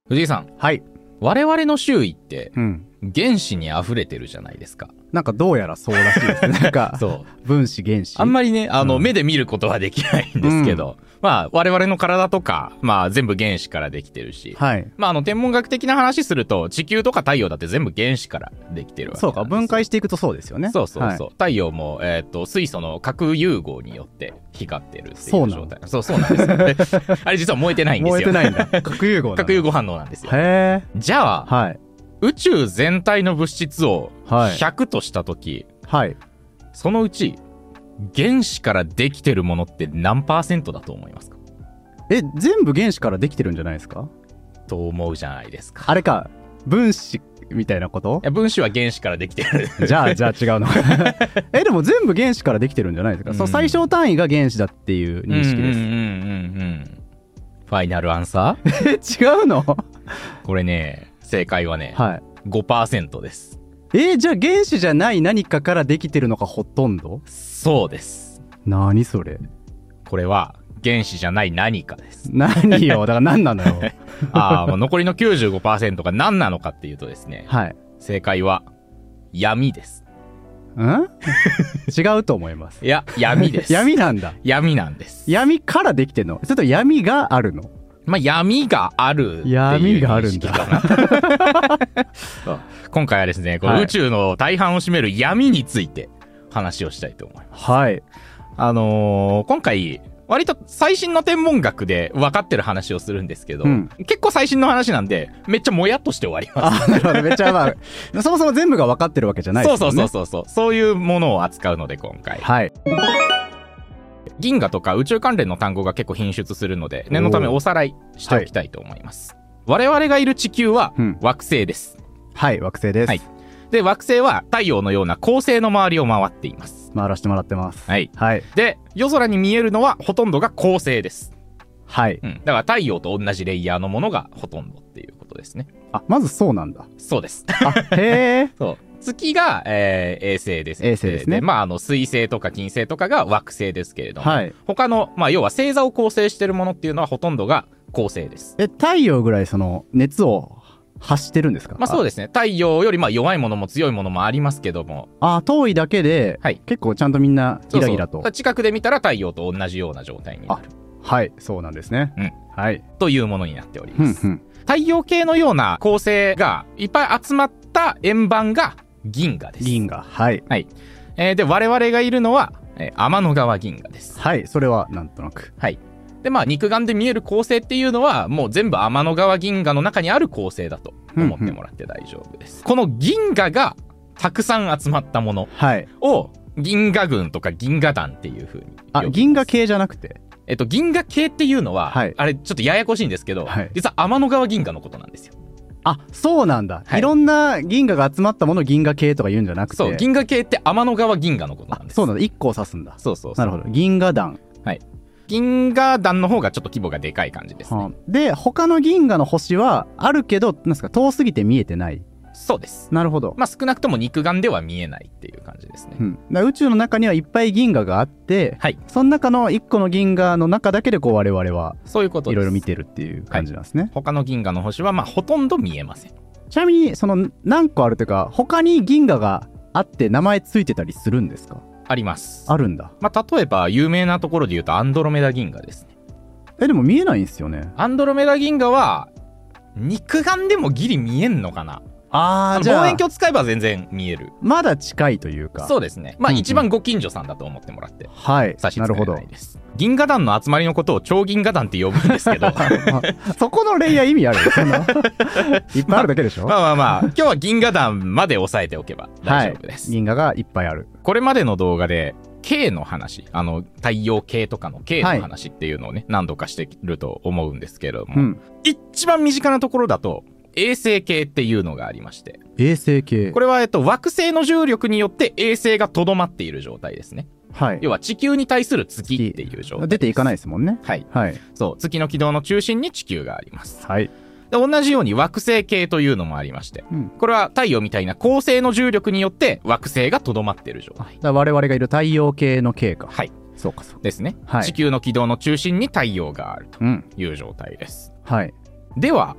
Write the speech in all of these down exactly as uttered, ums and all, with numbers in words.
藤井さん、 はい。 我々の周囲ってうん。 原子に溢れてるじゃないですか。 なんかどうやらそうらしいですね。なんか、 そう分子原子。 あんまりね、あの、 うん目で見ることはできないんですけど、まあ、我々の体とか、まあ、全部原子からできてるし、 はい。 まあ、あの、天文学的な話すると、地球とか太陽だって全部原子からできてるわけそうか、 なんですよ。 分解していくとそうですよね。 そうそうそう。 はい太陽も、えっ、と、水素の核融合によって光ってるっていうそうなの状態。そう、そうなんですよ。であれ実は燃えてないんですよ。 燃えてないんだ。核融合なんだ。 核融合反応なんですよ。 へじゃあ、 ー。はい。 宇宙全体の物質をはいひゃくとしたとき、 はい。 そのうち原子からできてるものって何パーセントだと思いますか？ え、全部原子からできてるんじゃないですか？ と思うじゃないですか。 あれか、分子みたいなこといや、分子は原子からできてる。 じゃあ、じゃあ違うの。え、でも全部原子からできてるんじゃないですか？ うんそう、最小単位が原子だっていう認識です。 うんうんうんうんうん。ファイナルアンサー？ え、違うの？ これね、正解はね、 はい。 ごパーセントです。 えーじゃあ原子じゃない何かからできてるのがほとんど？ そうです。 何それ？ これは原子じゃない何かです。 何よ、だから何なのよ。 ああ、もう残りの きゅうじゅうごパーセント が何なのかっていうとですね、 はい。 正解は闇です。 ん違うと思います。 いや、闇です。 闇なんだ。 闇なんです。 闇からできてんの？それと闇があるの？ まあ、闇があるっていう闇があるん認識だ。 かな。そう今回はですね、このはい宇宙の大半を占める闇について話をしたいと思います。 はい。 あのー今回、割と最新の天文学で分かってる話をするんですけど、 うん結構最新の話なんで、めっちゃもやっとして終わります。 あ、なるほど。めっちゃまあ、そもそも全部が分かってるわけじゃないでそうすよね。 そうそうそうそう。そういうものを扱うので、今回。 はい。 銀河とか宇宙関連の単語が結構頻出するので、念のためおさらいしておきたいと思います。我々がいる地球はうん惑星です。 はい、惑星です。 はいで、惑星は太陽のような恒星の周りを回っています。 回らせてもらってます。 はい。 はい。 で、夜空に見えるのはほとんどが恒星です。 はい。 うん。だから太陽と同じレイヤーのものがほとんどっていうことですね。 あ、まずそうなんだ。 そうです。 あ、へえ。 そう。月が、えー衛星です。 衛星ですねまあ、あの、水星とか金星とかが惑星ですけれども、 はい。 他の、まあ、要は星座を構成しているものっていうのはほとんどが恒星です。 え、太陽ぐらいその熱を発してるんですか？ まあ、そうでですね。太陽よりまあ弱いものも強いものもありますけども、 あ、遠いだけで、 はい結構ちゃんとみんなギラギラと。 そうそう近くで見たら太陽と同じような状態になるはい、そうなんですね。 うんはい。 というものになっております。 ふんふん。 太陽系のような恒星がいっぱい集まった円盤が銀河です。 銀河。はい。 えーで、我々がいるのは、えー天の川銀河です。 はい、それはなんとなく。 はい。で、まあ、肉眼で見える恒星っていうのは、もう全部天の川銀河の中にある恒星だと思ってもらって大丈夫です。この銀河がたくさん集まったものはい。 を、銀河群とか銀河団っていう風に呼びます。 あ、銀河系じゃなくて。 えっと、銀河系っていうのは、 はいあれ、ちょっとややこしいんですけど、 はい実は天の川銀河のことなんですよ。 あ、そうなんだ。 はいいろんな銀河が集まったものを銀河系とか言うんじゃなくて。 そう、銀河系って天の川銀河のことなんあ、 です。 そうなんだ。一個を指すんだ。 そうそうそう。 なるほど。銀河団。 銀河団の方がちょっと規模がでかい感じですね。 はあで、他の銀河の星はあるけど、なんですか、遠すぎて見えてない。 そうです。 なるほど。 まあ少なくとも肉眼では見えないっていう感じですね。 うん、だから宇宙の中にはいっぱい銀河があって、 はい。 その中のいっこの銀河の中だけでこう我々はそういうことです。 いろいろ見てるっていう感じなんですね。 他の銀河の星はまあほとんど見えません。 ちなみにその何個あるというか他に銀河があって名前ついてたりするんですか？ あります。 あるんだ。 まあ例えば有名なところで言うとアンドロメダ銀河ですね。 え、でも見えないんですよね。 アンドロメダ銀河は肉眼でもギリ見えんのかな。あのあーじゃあ望遠鏡使えば全然見える。 まだ近いというか。 そうですね。まあうんうん一番ご近所さんだと思ってもらってはい。 差し支えなるほどな。いです。銀河団の集まりのことを超銀河団って呼ぶんですけどあそこのレイヤー意味あるそのいっぱいあるだけでしょ？ まあまあまあ今日は銀河団まで押さえておけば大丈夫です。 銀河がいっぱいある。 これまでの動画で K の話、あの太陽系とかの K の話っていうのをね、何度かしてると思うんですけれども、 うん。 一番身近なところだと衛星系っていうのがありまして、 衛星系。 これはえっと惑星の重力によって衛星がとどまっている状態ですね。 はい。 要は地球に対する月っていう状態です。 出ていかないですもんね。 はい。 はい。 そう、月の軌道の中心に地球があります。 はい。 で同じように惑星系というのもありまして、 うん。 これは太陽みたいな恒星の重力によって惑星がとどまっている状態だから我々がいる太陽系の系か。 はいそうかそうか。 ですね、 はい地球の軌道の中心に太陽があるとうん。 いう状態です。 はい。 では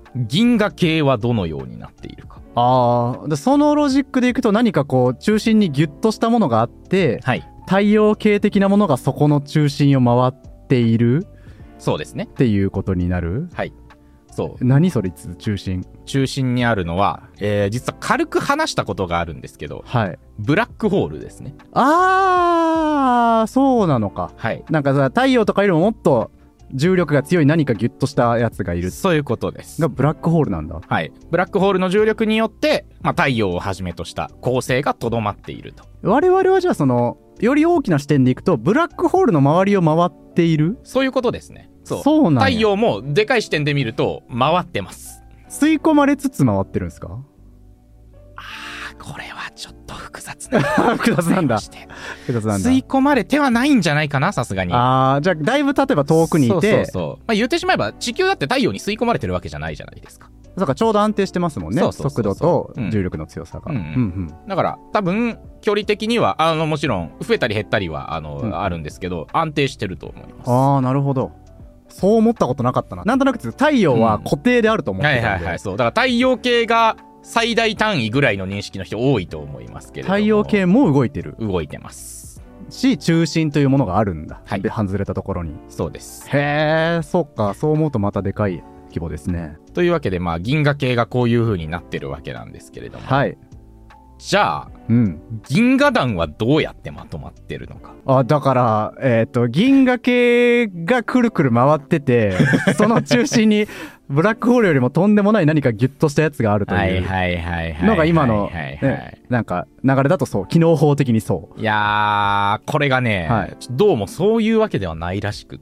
銀河系はどのようになっているか。 ああ、そのロジックでいくと何かこう中心にギュッとしたものがあって、 はい、 太陽系的なものがそこの中心を回っている。 そうですね。 っていうことになる。 はい。そう。 何それ中心。 中心にあるのは、えー、実は軽く話したことがあるんですけど、 はい。 ブラックホールですね。 あー、そうなのか。 はい。 なんかさ、太陽とかよりももっと重力が強い何かギュッとしたやつがいる。 そういうことです。 がブラックホールなんだ。 はい。ブラックホールの重力によって、まあ、太陽をはじめとした恒星がとどまっていると。 我々はじゃあその、より大きな視点でいくと、ブラックホールの周りを回っている。 そういうことですね。そう。 そうなんや。 太陽もでかい視点で見ると回ってます。 吸い込まれつつ回ってるんですか？ あー、これはちょっと複雑な複雑なんだ。複雑なんだ。 吸い込まれてはないんじゃないかな、さすがに。 あー、じゃあだいぶ例えば遠くにいて。 そうそうそう。まあ、言ってしまえば地球だって太陽に吸い込まれてるわけじゃないじゃないですか。 そうか、ちょうど安定してますもんね。 そうそうそうそう、 速度と重力の強さが。 うんうんうんうん、だから多分距離的にはあのもちろん増えたり減ったりはあの、うん、あるんですけど安定してると思います。 ああ、なるほど。そう思ったことなかったな。なんとなく太陽は固定であると思ってたんで、 うん、はいはいはい。そうだから太陽系が最大単位ぐらいの認識の人多いと思いますけれども、 太陽系も動いてる。 動いてますし、中心というものがあるんだ。 はい。 外れたところに。 そうです。 へえ、そっか。そう思うとまたでかい規模ですね。 というわけで、まあ銀河系がこういう風になってるわけなんですけれども、 はい。 じゃあ、 うん、 銀河団はどうやってまとまってるのか。 あ、だからえっ、ー、と銀河系がくるくる回っててその中心にブラックホールよりもとんでもない何かギュッとしたやつがあるというのが今のなんか流れだとそう、機能法的にそう。 いやー、これがね、はい、どうもそういうわけではないらしくって、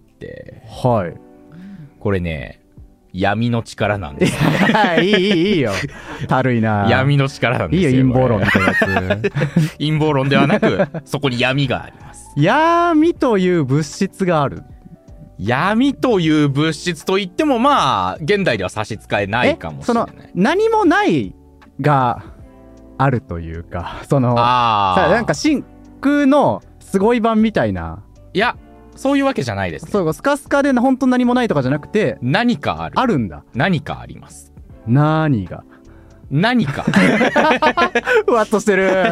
はい、これね闇の力なんですよ。いいいいいいよ。たるいな。 闇の力なんですよ。 いいよ、陰謀論みたいなやつ。 陰謀論ではなく、そこに闇があります。 闇という物質がある。 闇という物質といってもまあ現代では差し支えないかもしれない。その何もないがあるというか、そのあさ、なんか真空のすごい版みたいな。 いや。そういうわけじゃないですね。 そう、スカスカで本当何もないとかじゃなくて、 何かある。 あるんだ。 何かあります。 何が何か。 ふわっとしてる。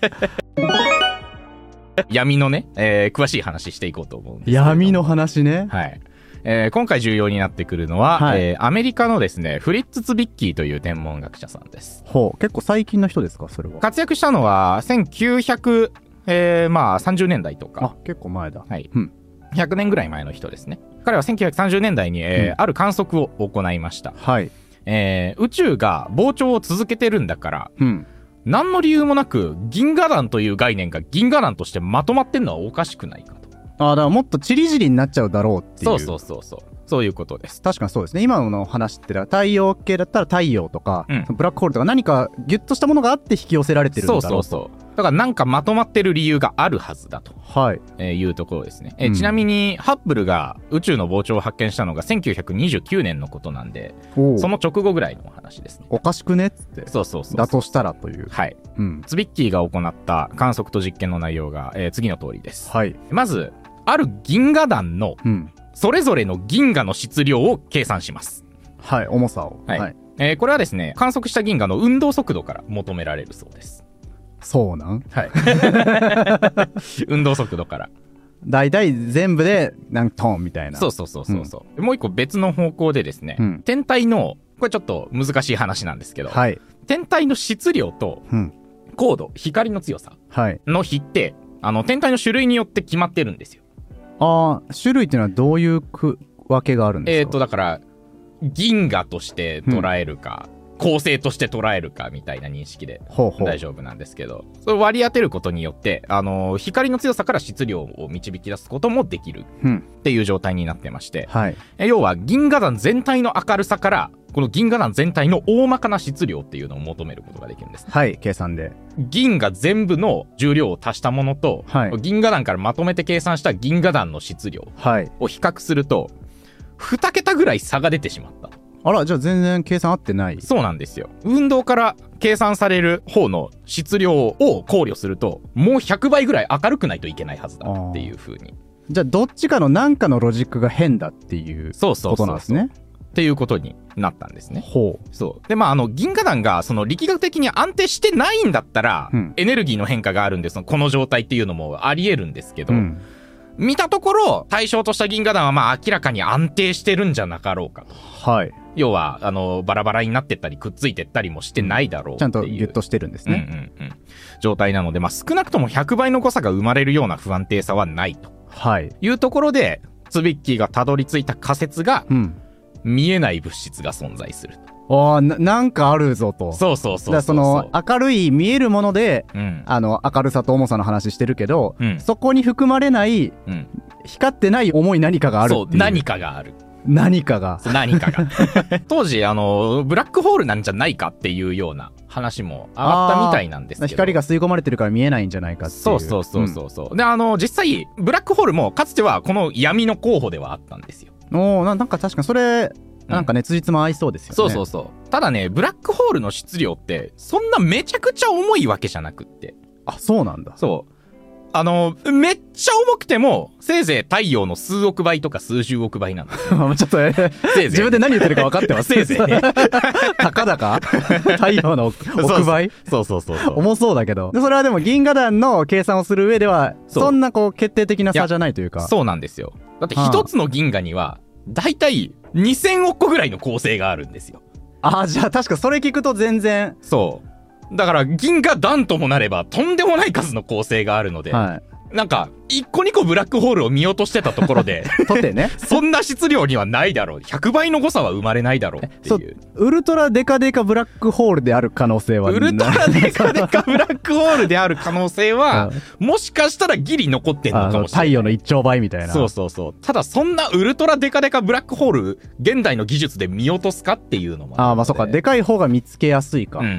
闇のね、えー、詳しい話していこうと思うんですけど。 闇の話ね。 はい。えー、今回重要になってくるのは、はい、えー、アメリカのですね、フリッツ・ツビッキーという天文学者さんです。 ほう、結構最近の人ですか、それは。 活躍したのはせんきゅうひゃく、えー、まあさんじゅうねんだいとか。 あ、結構前だ。 はい。うん。ひゃくねんぐらい前の人ですね。彼はせんきゅうひゃくさんじゅうねんだいに、えーうん、ある観測を行いました。 はい。 えー、宇宙が膨張を続けてるんだから、 うん、 何の理由もなく銀河団という概念が銀河団としてまとまってんのはおかしくないかと。 ああ、だからもっとチリジリになっちゃうだろうっていう。 そうそうそうそう。そういうことです。 確かにそうですね。今の話って太陽系だったら太陽とか、うん、ブラックホールとか何かギュッとしたものがあって引き寄せられてるんだろうと。 そうそうそう。だからなんかまとまってる理由があるはずだと、 はいえー、いうところですね、えーうん、ちなみにハッブルが宇宙の膨張を発見したのがせんきゅうひゃくにじゅうきゅうねんのことなんで、その直後ぐらいのお話ですね。 おかしくねっつって。 そうそうそうそう。 だとしたらという。 はい、 うん、 ツビッキーが行った観測と実験の内容が、えー、次の通りです、 はい、 まずある銀河団のそれぞれの銀河の質量を計算します、 はい、重さを、 はいはい、えー、これはですね観測した銀河の運動速度から求められるそうです。 そうなん、 はい、運動速度からだいたい全部で何トンみたいな。 そうそうそうそうそう、うん、もう一個別の方向でですね、 うん、 天体のこれちょっと難しい話なんですけど、 はい、 天体の質量と高度、光の強さの比って、あの天体の種類によって決まってるんですよ。 ああ、種類っていうのはどういう区分けがあるんですか？ えっとだから銀河として捉えるか、うん恒星として捉えるかみたいな認識で大丈夫なんですけど、ほうほう、それを割り当てることによって、あのー、光の強さから質量を導き出すこともできるっていう状態になってまして、 うん、はい、 え要は銀河団全体の明るさからこの銀河団全体の大まかな質量っていうのを求めることができるんです、ね、 はい、計算で銀河全部の重量を足したものと、 はい、 銀河団からまとめて計算した銀河団の質量を比較すると、に桁ぐらい差が出てしまったと。 あら、じゃあ全然計算合ってない。 そうなんですよ。運動から計算される方の質量を考慮するともうひゃくばいぐらい明るくないといけないはずだっていう風に。 じゃあどっちかの何かのロジックが変だっていうことなんですね。 っていうことになったんですね。 ほう。 そう。で、まあ、あの、銀河団が、その力学的に安定してないんだったら、うん、エネルギーの変化があるんで、その、この状態っていうのもあり得るんですけど、うん、見たところ、対象とした銀河団は、まあ、明らかに安定してるんじゃなかろうかと。 はい。 要は、あの、バラバラになってったり、くっついてったりもしてないだろうっていう。 ちゃんとギュッとしてるんですね。 うんうんうん。状態なので、まあ、少なくともひゃくばいの誤差が生まれるような不安定さはないと。 はい。 いうところで、ツビッキーがたどり着いた仮説が、うん、見えない物質が存在すると。ああ、な、なんかあるぞと。 そうそうそうそう。 だからその、明るい見えるもので、うん、あの、明るさと重さの話してるけど、うん、そこに含まれない、うん、光ってない重い何かがあるっていう。 そう、何かがある。 何かが。 何かが。当時、あの、ブラックホールなんじゃないかっていうような話も上がったみたいなんですけど。 光が吸い込まれてるから見えないんじゃないかっていう。 そうそうそうそうそう、うん。で、あの、実際、ブラックホールもかつてはこの闇の候補ではあったんですよ。 おー、なんか確かにそれ、なんかね、つじつま合いそうですよね。 そうそうそう。ただね、ブラックホールの質量って、そんなめちゃくちゃ重いわけじゃなくって。 あ、そうなんだ。 そう。あの、めっちゃ重くても、せいぜい太陽の数億倍とか数十億倍なんですよ。 ちょっと、えー、せいぜい自分で何言ってるか分かってます。 せいぜいね。 たかだか太陽の億倍そうそうそうそう。 重そうだけど。それはでも銀河団の計算をする上では、そんなこう決定的な差じゃないというか。 そうなんですよ。だって一つの銀河には、だいたいにせんおく個ぐらいの構成があるんですよ。 ああ、じゃあ確かそれ聞くと全然。 そう。だから銀河団ともなればとんでもない数の構成があるので、はい、なんかいっこにこブラックホールを見落としてたところでとってねそんな質量にはないだろう、ひゃくばいの誤差は生まれないだろうっていう。 ウルトラデカデカブラックホールである可能性はウルトラデカデカブラックホールである可能性はもしかしたらギリ残ってんのかもしれない。 太陽のいっちょうばいみたいな。 そうそうそう。ただそんなウルトラデカデカブラックホール現代の技術で見落とすかっていうのもあああ、まあそうか、でかい方が見つけやすいか。うんうんうん。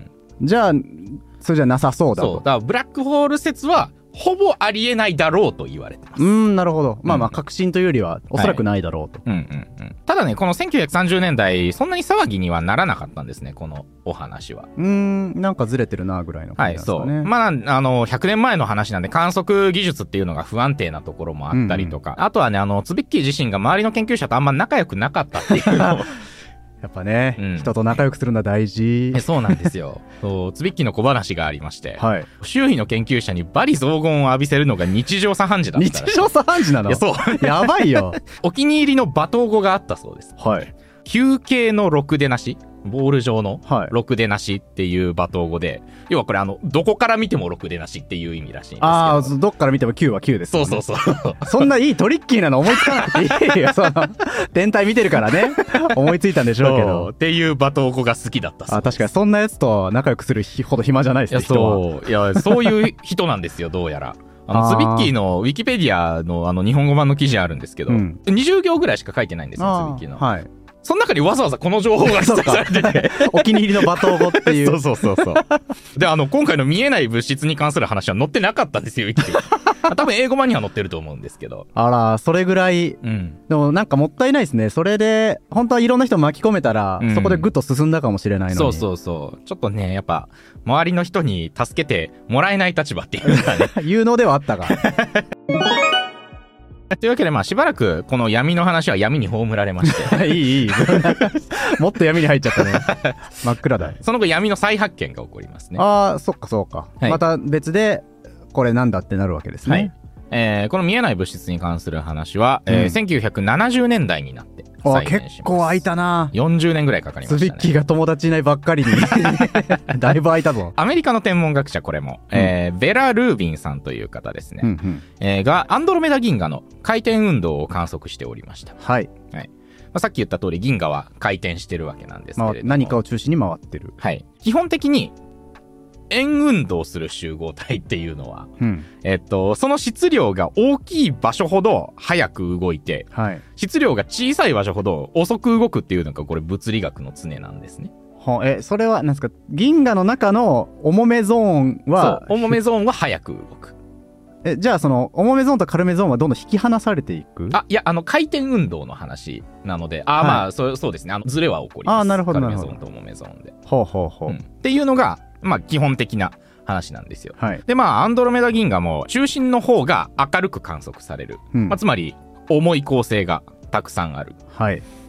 じゃあそれじゃなさそうだと。 そうだからブラックホール説はほぼありえないだろうと言われてます。 うーん、なるほど。まあまあ確信というよりはおそらくないだろうと、 はい、うんうんうん。ただね、このせんきゅうひゃくさんじゅうねんだいそんなに騒ぎにはならなかったんですね、このお話は。 うーん、なんかずれてるなぐらいの感じですかね。はい、 そう。まああのひゃくねんまえの話なんで観測技術っていうのが不安定なところもあったりとか、うんうん、あとはね、あのツビッキー自身が周りの研究者とあんま仲良くなかったっていうのをやっぱね、うん、人と仲良くするのは大事。 そうなんですよ。そう、ツビッキーの小話がありまして、はい、周囲の研究者に罵詈雑言を浴びせるのが日常茶飯事だったらしい。 日常茶飯事なの？ いや、そう。 やばいよ。 お気に入りの罵倒語があったそうです。 はい。 球形のろくでなし、ボール状のろくでなしっていう罵倒語で、はい、要はこれあのどこから見てもろくでなしっていう意味らしいんですけど。ああ、 どっから見てもきゅうはきゅうです、 ね。そうそうそう。 そんないいトリッキーなの思いつかなくていいよ。その天体見てるからね、思いついたんでしょうけど。 っていう罵倒語が好きだったそうです。 あ、確かにそんなやつと仲良くするほど暇じゃないですね。 いや、そう、いや、そういう人なんですよ、どうやら。あのツビッキーのウィキペディアのあの日本語版の記事あるんですけど、うん、にじゅうぎょうぐらいしか書いてないんですよ、ツビッキーの。はい。その中にわざわざこの情報が記載されててお気に入りの罵倒語っていう。 そうそうそうそう。で、あの、今回の見えない物質に関する話は載ってなかったんですよ、ウィキペディア。多分英語版には載ってると思うんですけど。 あら、それぐらい。うん。でもなんかもったいないですね。それで、本当はいろんな人巻き込めたら、うん、そこでぐっと進んだかもしれないのに。 そうそうそう。ちょっとね、やっぱ、周りの人に助けてもらえない立場っていうかね。 有能ではあったが。 というわけで、まあしばらくこの闇の話は闇に葬られましていいいいもっと闇に入っちゃったね。真っ暗だ。 その後闇の再発見が起こりますね。 ああ、そっかそっか、はい、また別でこれなんだってなるわけですね。はい、 えー、この見えない物質に関する話は、うん、えー、せんきゅうひゃくななじゅうねんだいになって再現します。 結構空いたな。 よんじゅうねんぐらいかかりましたね。 ツビッキーが友達いないばっかりにだいぶ空いたぞ。 アメリカの天文学者、これも、うん、えー、ベラ・ルービンさんという方ですね、うんうん、えー、がアンドロメダ銀河の回転運動を観測しておりました。 はい、 はい、まあ、さっき言った通り銀河は回転してるわけなんですけれども、まあ、 何かを中心に回ってる。 はい、基本的に円運動する集合体っていうのは、うん、えっと、その質量が大きい場所ほど早く動いて、はい、質量が小さい場所ほど遅く動くっていうのがこれ物理学の常なんですね。 はえ、それは何ですか？銀河の中の重めゾーンは、 そう、重めゾーンは早く動く。 え、じゃあその重めゾーンと軽めゾーンはどんどん引き離されていく？ あ、いや、あの回転運動の話なので、あ、はい、まあそう、そうですね。あのズレは起こります。 あ、なるほどなるほど。 軽めゾーンと重めゾーンで。 ほうほうほう。うん、 っていうのがまあ基本的な話なんですよ。はい、で、まあアンドロメダ銀河も中心の方が明るく観測される。うん、まあ、つまり重い恒星がたくさんある。 はい。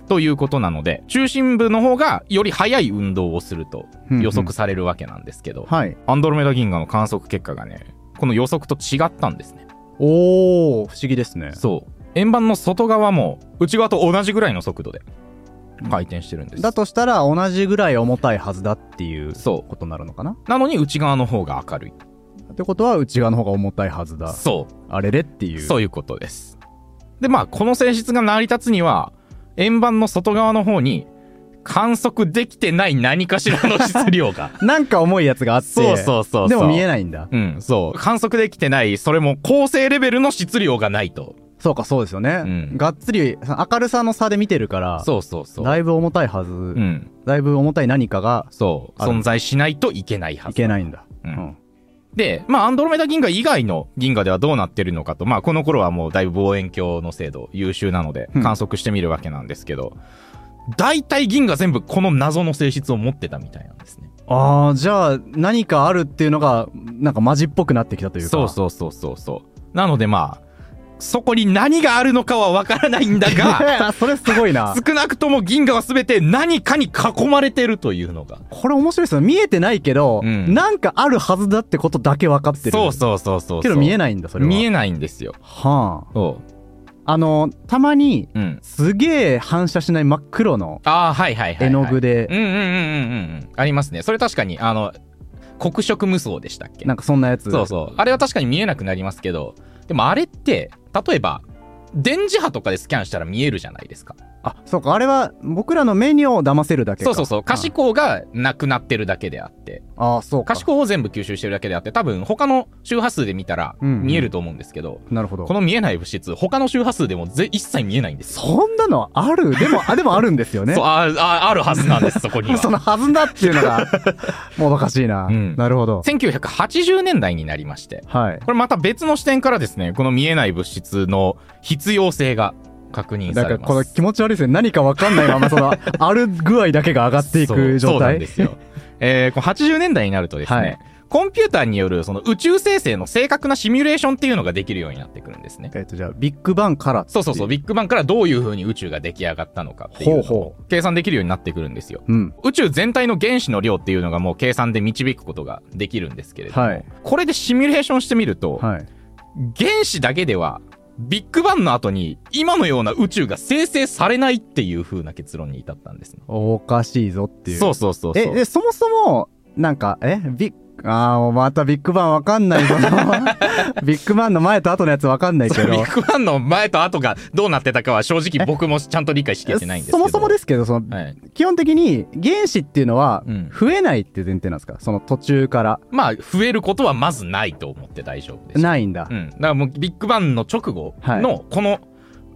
ということなので、中心部の方がより速い運動をすると予測されるわけなんですけど、 うんうん、はい、 アンドロメダ銀河の観測結果がね、この予測と違ったんですね。 おー、不思議ですね。 そう。円盤の外側も内側と同じぐらいの速度で回転してるんです。 だとしたら同じぐらい重たいはずだっていうことになるのかな。 なのに内側の方が明るい。 ってことは内側の方が重たいはずだ。 そう。 あれれっていう。 そういうことです。で、まあ、この性質が成り立つには、円盤の外側の方に観測できてない何かしらの質量が。 なんか重いやつがあって。 そうそうそうそう。 でも見えないんだ。 うん、そう。観測できてない、それも恒星レベルの質量がないと。 そうか、そうですよね。うん、がっつり明るさの差で見てるから。 そうそうそう。 だいぶ重たいはず。うん。だいぶ重たい何かが。 そう。存在しないといけないはず。 いけないんだ。 うん。うんで、まあ、アンドロメダ銀河以外の銀河ではどうなってるのかと、まあ、この頃はもうだいぶ望遠鏡の精度優秀なので観測してみるわけなんですけど、うん、大体銀河全部この謎の性質を持ってたみたいなんですね。 ああ、じゃあ何かあるっていうのがなんかマジっぽくなってきたというか。 そうそうそうそうそう。なのでまあ、そこに何があるのかはわからないんだがそれすごいな。 少なくとも銀河は全て何かに囲まれてるというのが。 これ面白いですよ。見えてないけど、うん、なんかあるはずだってことだけ分かってる。 そうそうそうそう。 けど見えないんだ、それは。 見えないんですよ。 はあ。そうあのたまに、うん、すげえ反射しない真っ黒の絵の具で、 うんうんうんうんうんありますね。それ確かにあの黒色無双でしたっけ？ なんかそんなやつ。 そうそう。あれは確かに見えなくなりますけど、でもあれって例えば電磁波とかでスキャンしたら見えるじゃないですか。 あ、そうか。あれは僕らの目にを騙せるだけか。 そうそうそう。可視光がなくなってるだけであって。 ああ、そうか。 可視光を全部吸収してるだけであって、多分他の周波数で見たら見えると思うんですけど、 うんうん、なるほど。 この見えない物質、他の周波数でもぜ一切見えないんですよ。 そんなのある？でも、あ、でもあるんですよね。 そう、あ、あ、あるはずなんです、そこには。 そのはずだっていうのが、もどかしいな。うん、なるほど。 せんきゅうひゃくはちじゅうねんだいになりまして、 はい。 これまた別の視点からですね、この見えない物質の必要性が、確認されます。 だからこの気持ち悪いですね。何か分かんないままそのある具合だけが上がっていく状態。 そう、そうなんですよ。えー、このはちじゅうねんだいになるとですね、はい、コンピューターによるその宇宙生成の正確なシミュレーションっていうのができるようになってくるんですね。 えっとじゃあビッグバンからそうそうそう、ビッグバンからどういう風に宇宙が出来上がったのかっていうのを計算できるようになってくるんですよ。 うん、 宇宙全体の原子の量っていうのがもう計算で導くことができるんですけれども、はい、これでシミュレーションしてみると、はい、原子だけではビッグバンの後に今のような宇宙が生成されないっていう風な結論に至ったんですね。 おかしいぞっていう。 そうそうそうそう。 え、で、そもそも、なんか、えビッああ、またビッグバンわかんないぞ。ビッグバンの前と後のやつわかんないけど。 ビッグバンの前と後がどうなってたかは正直僕もちゃんと理解しきれてないんですけど。 そもそもですけど、その、はい、基本的に原子っていうのは増えないっていう前提なんですか、その途中から。 まあ、増えることはまずないと思って大丈夫です。 ないんだ。 うん。だからもうビッグバンの直後のこの、はい、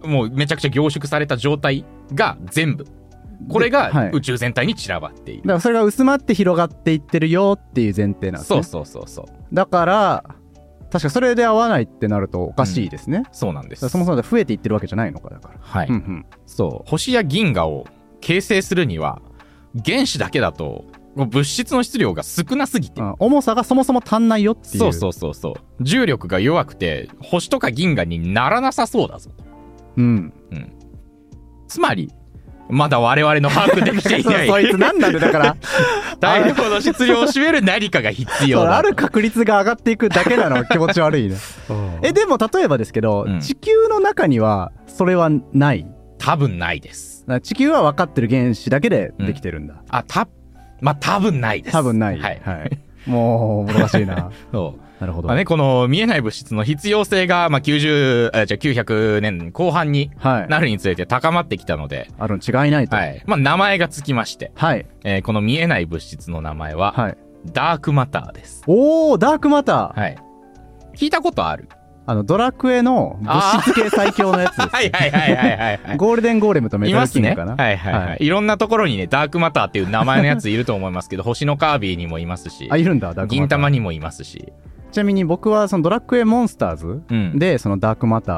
もうめちゃくちゃ凝縮された状態が全部。これが宇宙全体に散らばっている。 だからそれが薄まって広がっていってるよっていう前提なんですね。 そうそうそうそう。 だから確かそれで合わないってなるとおかしいですね。 うん、そうなんです。 そもそも増えていってるわけじゃないのかだから。 はい。うんうん、そう。星や銀河を形成するには原子だけだと物質の質量が少なすぎて、 うん、重さがそもそも足んないよっていう。 そうそうそうそう。重力が弱くて星とか銀河にならなさそうだぞと。 うんうん。つまり。まだ我々の把握できていないそ, そいつなんなんでだから大量の質量を占める何かが必要だ。 ある確率が上がっていくだけなの気持ち悪いね。えでも例えばですけど、うん、地球の中にはそれはない？ 多分ないです。 地球は分かってる原子だけでできてるんだ。うん、 あたまあ多分ないです。 多分ない。はい、はい、もう難しいな。 そうなるほど。 まあね、この見えない物質の必要性が、まあ、きゅうじゅう、あ、じゃきゅうひゃくねんこう半になるにつれて高まってきたので。 はい、あるに違いないと。 はい。まあ、名前がつきまして。 はい。 えー、この見えない物質の名前は、はい、ダークマターです。 おー、ダークマター。 はい。聞いたことある？ あの、ドラクエの物質系最強のやつです。 はいはいはいはいはい、はい。 ゴールデンゴーレムとメタルキングかな。 いますね。はいはいはい、はい。いろんなところにね、ダークマターっていう名前のやついると思いますけど、星のカービィにもいますし。 あ、いるんだ、ダークマター。 銀玉にもいますし。 ちなみに僕はそのドラクエモンスターズでそのダークマター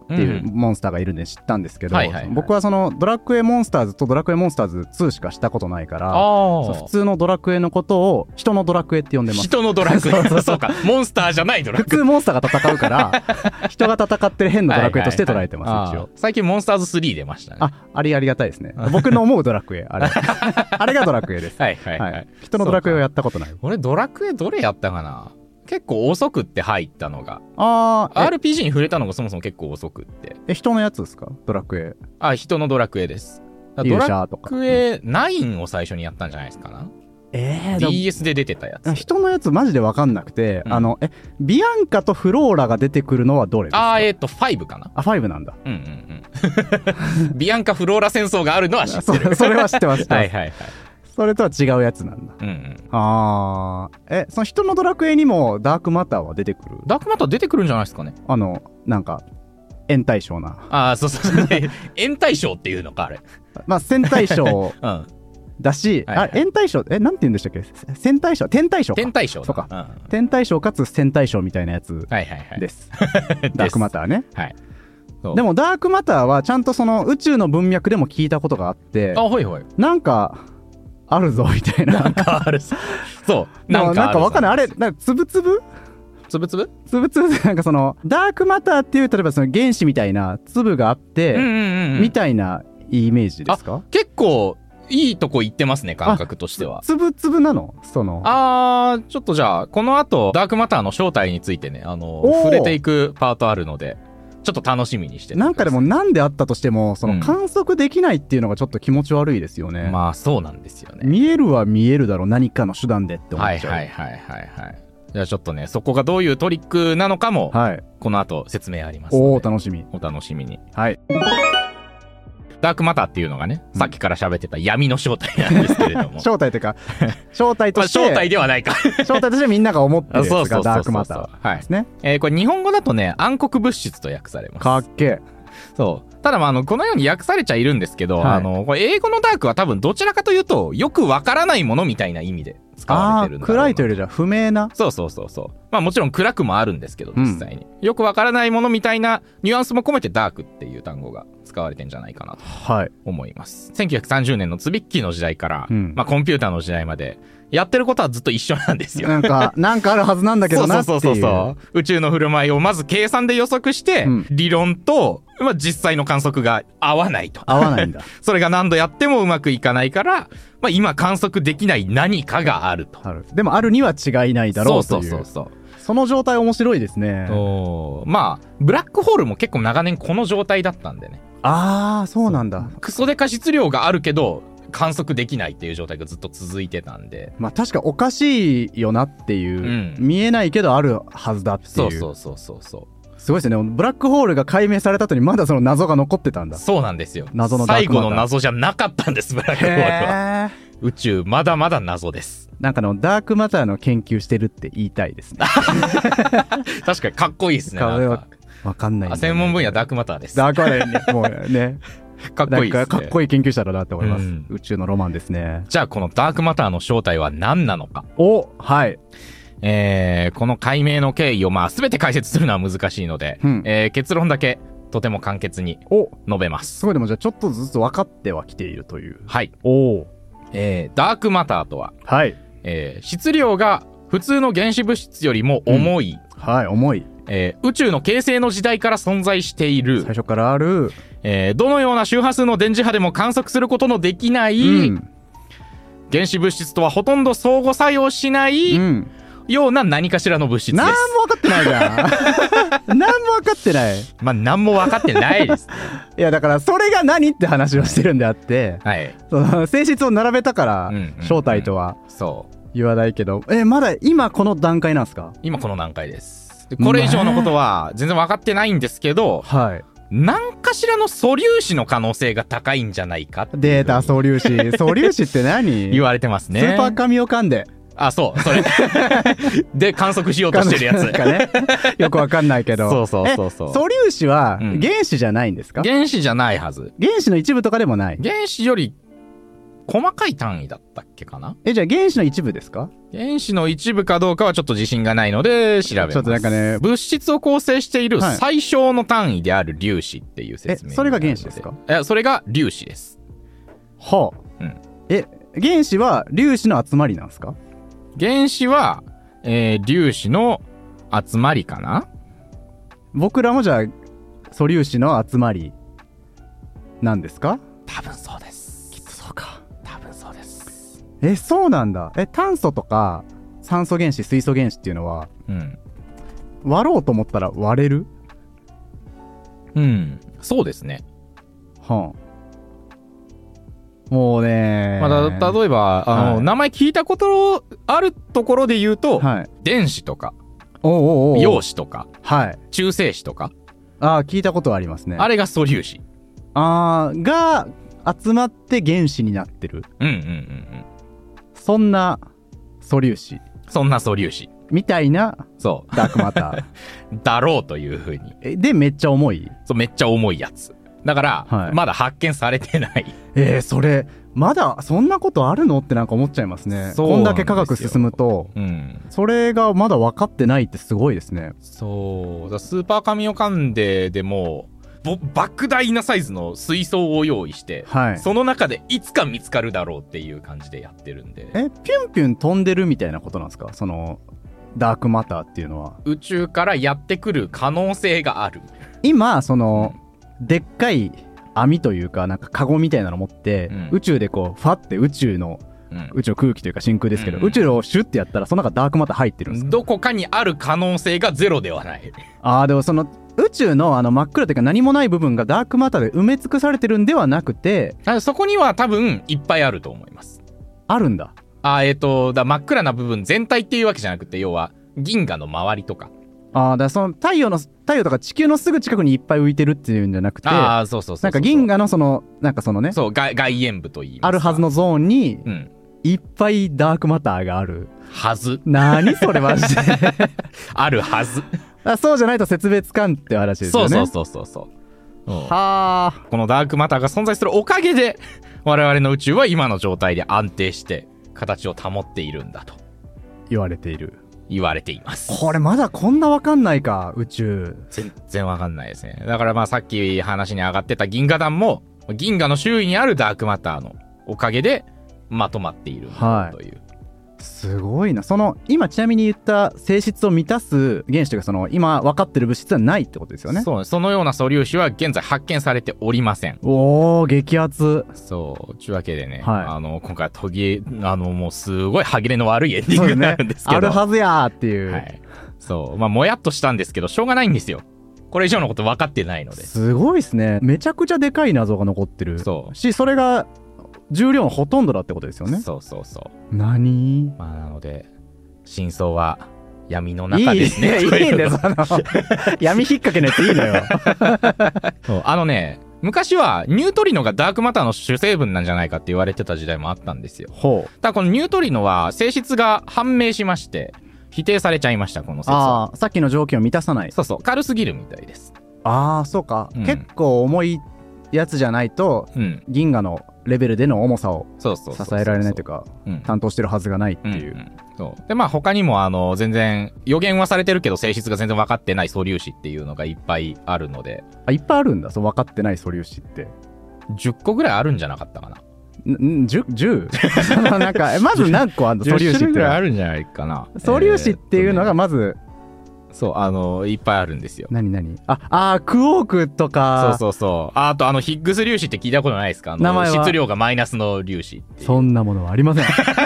っていうモンスターがいるんで知ったんですけど、はいはいはい、僕はそのドラクエモンスターズとドラクエモンスターズツーしかしたことないから普通のドラクエのことを人のドラクエって呼んでます。 人のドラクエそうそうそうかモンスターじゃないドラクエ普通モンスターが戦うから人が戦ってる変なドラクエとして捉えてます、はいはいはい、一応最近モンスターズスリー出ましたね。 あ、ありありがたいですね。僕の思うドラクエあれあれがドラクエです。 はいはいはい、はい、 人のドラクエをやったことない。 俺ドラクエどれやったかな。結構遅くって入ったのが。 ああ アールピージー に触れたのがそもそも結構遅くって。 え人のやつですかドラクエ。 あ、人のドラクエです。ドラクエナインを最初にやったんじゃないですかな。えー、ディーエス で出てたやつ。 人のやつマジで分かんなくて、うん、あのえビアンカとフローラが出てくるのはどれですか。 あーえっ、ー、とファイブかな。 あファイブなんだ。 うんうんうんビアンカフローラ戦争があるのは知ってる。 そ, それは知ってますはいはいはい。 それとは違うやつなんだ。 うんうん、 あーえその人のドラクエにもダークマターは出てくる。 ダークマター出てくるんじゃないですかね。 あのなんか円対称な。 ああそうそう円対称っていうのかあれ。 まあ線対称、うんだし、はいはい、あ円対称えなんて言うんでしたっけ。線対称天対称か。 天対称そうか、 うん、 天対称かつ線対称みたいなやつです、 はいはいはい、 ダークマターね。 はいでもダークマターはちゃんとその宇宙の文脈でも聞いたことがあって、 あほいほいなんかあるぞみたいな。 なんかあるぞそうなんかわかんないあれなんかつぶつぶつぶつぶつぶつぶなんかそのダークマターっていう例えばその原子みたいな粒があって、うんうんうん、みたいなイメージですか。 結構いいとこ行ってますね感覚としては。 つぶつぶなのそのあーちょっとじゃあこの後ダークマターの正体についてねあの触れていくパートあるのでちょっと楽しみにしてて。 なんかでもなんであったとしてもその観測できないっていうのがちょっと気持ち悪いですよね、 うん、まあそうなんですよね。 見えるは見えるだろう何かの手段でって思っちゃう。 はいはいはいはいはいじゃあちょっとねそこがどういうトリックなのかも、はい、この後説明ありますのでおー楽しみ。 お楽しみに。 はいダークマターっていうのがね、うん、さっきから喋ってた闇の正体なんですけれども正体というか正体として、 まあ、正体ではないか正体としてみんなが思ってるやつがダークマターですね。 はいえー、これ日本語だとね暗黒物質と訳されます。 かっけえ。 そうただまああのこのように訳されちゃいるんですけど、はい、あのこれ英語のダークは多分どちらかというとよくわからないものみたいな意味で使われてるんだろうな。 暗いというよりじゃ不明な。 そうそうそうそうまあもちろん暗くもあるんですけど実際に、うん、よくわからないものみたいなニュアンスも込めてダークっていう単語が使われてんじゃないかなと思います、はい、せんきゅうひゃくさんじゅうねんのツビッキーの時代から、うんまあ、コンピューターの時代までやってることはずっと一緒なんですよ。 なんかなんかあるはずなんだけどなっていう。そうそうそうそう宇宙の振る舞いをまず計算で予測して、うん、理論と、まあ、実際の観測が合わないと。 合わないんだそれが何度やってもうまくいかないから、まあ、今観測できない何かがあると。 あるでもあるには違いないだろうという。 そうそうそうそうその状態面白いですね。 おまあブラックホールも結構長年この状態だったんでね。 ああそうなんだ。 クソデカ質量があるけど観測できないっていう状態がずっと続いてたんで、 まあ確かおかしいよなっていう、うん、見えないけどあるはずだっていう。 そうそうそうそうそうすごいですね。ブラックホールが解明された後にまだその謎が残ってたんだ。 そうなんですよ。 謎の最後の謎じゃなかったんですブラックホールは。宇宙まだまだ謎です。 なんかのダークマターの研究してるって言いたいですね。 確かにかっこいいですね。なんかわかんないんだ、ね、 専門分野ダークマターです。 ダークマターねもうねかっこいいですね。 かっこいい研究者だなって思います、うん、宇宙のロマンですね。 じゃあこのダークマターの正体は何なのか。 おはいえー、この解明の経緯をまあ全て解説するのは難しいので、うんえー、結論だけとても簡潔に述べます。 すごい。でもじゃあちょっとずつ分かってはきているという。 はいお、 えー、ダークマターとは、 はいえー、質量が普通の原子物質よりも重い、 うん、はい重い、 えー、宇宙の形成の時代から存在している、 最初からある、 えー、どのような周波数の電磁波でも観測することのできない、うん、原子物質とはほとんど相互作用しない、うんような何かしらの物質です。 何も分かってないじゃん。何も分かってない。 まあ何も分かってないです、ね。 いやだからそれが何って話をしてるんであって、 はい、 その性質を並べたから、うんうんうん、正体とは言わないけど、えまだ今この段階なんですか？ 今この段階です。でこれ以上のことは全然分かってないんですけど、 はい。 何かしらの素粒子の可能性が高いんじゃないかっていうデータ素粒子素粒子って何？ 言われてますね。 スーパーカミオカンデ。 あ、そうそれで観測しようとしてるやつか、ね、よくわかんないけどそうそうそうそう。 素粒子は原子じゃないんですか？ うん、原子じゃないはず。 原子の一部とかでもない。 原子より細かい単位だったっけかな。 え、じゃあ原子の一部ですか？ 原子の一部かどうかはちょっと自信がないので調べます。 ちょっとなんかね、 物質を構成している最小の単位である粒子っていう説明、 はい、え、それが原子ですか？ いや、それが粒子です。 はあ、うん、え、原子は粒子の集まりなんですか？ 原子は、えー、粒子の集まりかな。 僕らもじゃあ素粒子の集まりなんですか？ 多分そうです。 きっとそうか。 多分そうです。 え、そうなんだ。え、炭素とか酸素原子、水素原子っていうのは、うん、割ろうと思ったら割れる？ うん、そうですね。 はあ、もうね、 まあ、だ例えばあの、はい、名前聞いたことあるところで言うと、はい、電子とかおうおうおう陽子とか、 はい、 中性子とか、 ああ聞いたことはありますね。 あれが素粒子あーが集まって原子になってる。 うんうんうんうん。 そんな素粒子。 そんな素粒子みたいなそうダークマターだろうというふうに。 えでめっちゃ重い。 そうめっちゃ重いやつだから、はい、まだ発見されてない。 えー、それまだそんなことあるのってなんか思っちゃいますね。こんだけ科学進むと、うん、それがまだ分かってないってすごいですね。 そうだスーパーカミオカンデでも莫大なサイズの水槽を用意して、はい、その中でいつか見つかるだろうっていう感じでやってるんで。 えピュンピュン飛んでるみたいなことなんですか？そのダークマターっていうのは宇宙からやってくる可能性がある。 今その、うん、でっかい網というかなんかカゴみたいなの持って、うん、宇宙でこうファって宇宙の、うん、宇宙の空気というか真空ですけど、うん、宇宙をシュッてやったらその中ダークマター入ってるんですか？ どこかにある可能性がゼロではない。 あーでもその宇宙のあの真っ暗というか何もない部分がダークマターで埋め尽くされてるんではなくて、 あそこには多分いっぱいあると思います。 あるんだ。 あえっ、ー、とだ真っ暗な部分全体っていうわけじゃなくて、要は銀河の周りとか。 ああ、だからその太陽の太陽とか地球のすぐ近くにいっぱい浮いてるっていうんじゃなくて、 ああそうそうそうそう、 なんか銀河のそのなんかそのね、 そう外外縁部といいますか、 あるはずのゾーンに、うん、いっぱいダークマターがあるはず。 何それマジであるはず。 あそうじゃないと説別感って話ですよね。 そうそうそうそうそう。 はあ。 このダークマターが存在するおかげで我々の宇宙は今の状態で安定して形を保っているんだと言われている。 言われています。 これまだこんなわかんないか宇宙。 全然わかんないですね。だからまあさっき話に上がってた銀河団も銀河の周囲にあるダークマターのおかげでまとまっているという、はい、 すごいな。その今ちなみに言った性質を満たす原子というかその今分かってる物質はないってことですよね。 そう、そのような素粒子は現在発見されておりません。 おー激アツ。 そうというわけでね、はい、あの今回は途切れあのもうすごい歯切れの悪いエンディングになるんですけど、ね、 あるはずやーっていう、はい、 そうまあもやっとしたんですけどしょうがないんですよ。これ以上のこと分かってないので。 すごいですね。めちゃくちゃでかい謎が残ってる。 そうしそれが重量のほとんどだってことですよね。 そうそうそう。 何、 まあ、なので真相は闇の中ですね。 いい, いいんですあの闇引っ掛けのやついいのよ。 そうあのね昔はニュートリノがダークマターの主成分なんじゃないかって言われてた時代もあったんですよ。 ほう。 ただこのニュートリノは性質が判明しまして否定されちゃいました。この説は。 あさっきの条件を満たさない。 そうそう軽すぎるみたいです。 ああそうか、うん、結構重いやつじゃないと、うん、銀河のレベルでの重さを支えられないというか担当してるはずがないっていう、うんうん、 そうでまあ他にもあの全然予言はされてるけど性質が全然分かってない素粒子っていうのがいっぱいあるので。 あいっぱいあるんだ。そう分かってない素粒子ってじゅっこぐらいあるんじゃなかったかな。 ん じゅう? なんかまず何個あるの素粒子って。じゅっ種類ぐらいあるんじゃないかな。 素粒子っていうのがまず、えーそうあのいっぱいあるんですよ。 何何ああクォークとか。 そうそうそう。あとあのヒッグス粒子って聞いたことないですか？あの名前は質量がマイナスの粒子って。 そんなものはありません。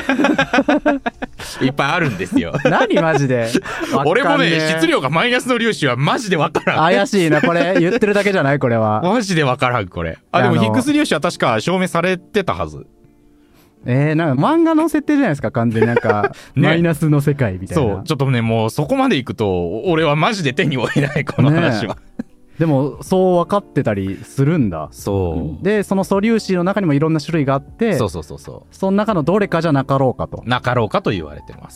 いっぱいあるんですよ。 何マジで。 俺もね質量がマイナスの粒子はマジでわからん。 怪しいなこれ。言ってるだけじゃないこれは。 マジでわからんこれ。あでもヒッグス粒子は確か証明されてたはず。 えー、なんか漫画の設定じゃないですか完全になんか、ね、マイナスの世界みたいな。 そうちょっとねもうそこまでいくと俺はマジで手に負えないこの話は、ね、 でもそう分かってたりするんだ。 そうでその素粒子の中にもいろんな種類があって、 そうそうそうそうその中のどれかじゃなかろうかとなかろうかと言われてます。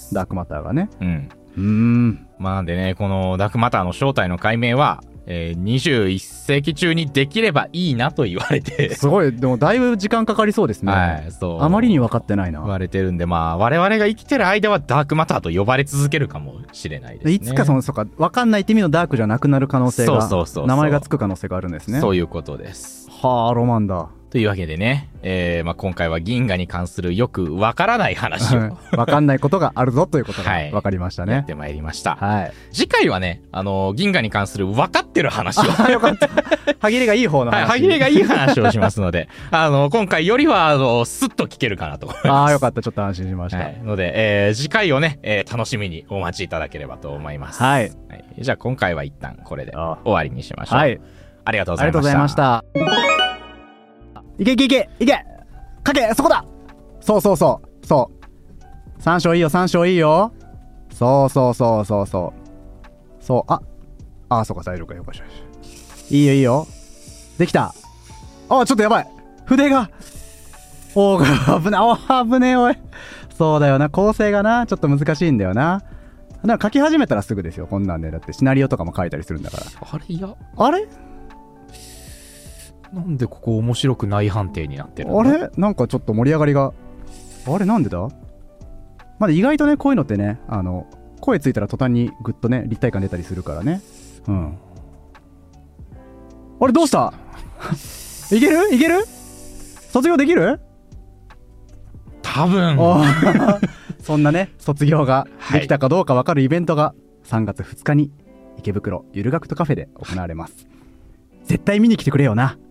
ダークマターがね。 うんうーんまあなんでねこのダークマターの正体の解明はえー、にじゅういっ世紀中にできればいいなと言われてすごい、でもだいぶ時間かかりそうですね。はい、そう。あまりに分かってないな。 言われてるんで、まあ、我々が生きてる間はダークマターと呼ばれ続けるかもしれないですね。 いつかその、そうか、分かんないって意味のダークじゃなくなる可能性が、そうそうそうそう、名前がつく可能性があるんですね。 そういうことです。 はあ、ロマンだ。 というわけでね、えーまあ、今回は銀河に関するよくわからない話をわかんないことがあるぞということがわかりましたね、はい、 やってまいりました、 はい、 次回はね、あのー、銀河に関する分かってる話をあよかった歯切れがいい方の話、 はい、歯切れがいい話をしますのであのー、今回よりはあのー、スッと聞けるかなと思います。 ああよかった、ちょっと安心しました、 はい、ので、えー、次回をね、えー、楽しみにお待ちいただければと思います。 はい、 はい、じゃあ今回は一旦これで終わりにしましょう。はい、ありがとうございました。 ありがとうございました。いけいけいけいけかけ、そこだ。そうそうそうそう三章いいよ、三章いいよ。そうそうそうそうそうそう、ああ、そうか、大丈夫か、よかしよし、いいよいいよ、できた。あ、ちょっとやばい、筆が、おー危ねお危ねえ、おい。そうだよな、構成がなちょっと難しいんだよな。だから書き始めたらすぐですよ、こんなんで。だってシナリオとかも書いたりするんだから。 あれ、いや、 あれなんでここ面白くない判定になってるの？ あれなんかちょっと盛り上がりが、あれなんでだ。まだ意外とね、こういうのってね、あの声ついたら途端にグッとね立体感出たりするからね。うん。あれどうしたいけるいける卒業できる？ 多分そんなね、卒業ができたかどうか分かるイベントがさんがつふつかに池袋ゆるがくとカフェで行われます。絶対見に来てくれよな。